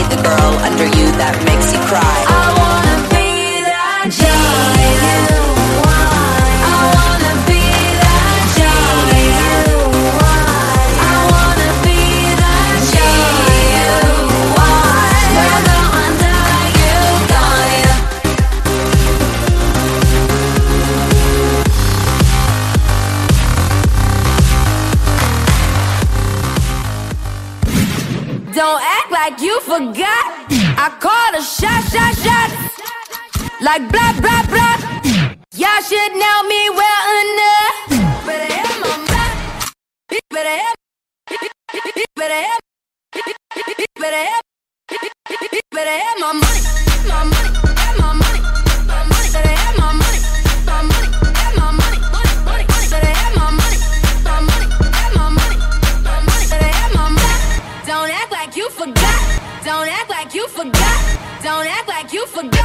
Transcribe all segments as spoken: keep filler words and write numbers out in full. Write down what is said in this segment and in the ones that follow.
the girl under you that makes you cry. I wanna be that guy you want. I wanna be that guy you want. I wanna be that guy you want. We're going down, you got it. Don't act like you forgot. I called a shot, shot, shot. Like blah, blah, blah. Y'all should know me well enough. Better have my back. Better have. Better have. Better have. Better have my money. My money. Have my money. My money. Better have my money. My money. Have my money. Money. Money. Better have my money. My money. Have my money. My money. Better have my money. Don't act like you forgot. Don't act like you forgot. Don't act like you forgot.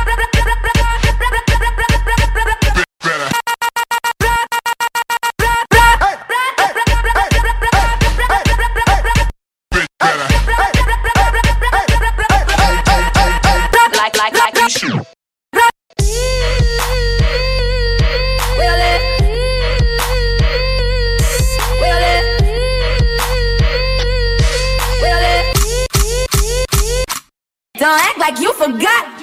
Like, like, like you should. Don't act like you forgot.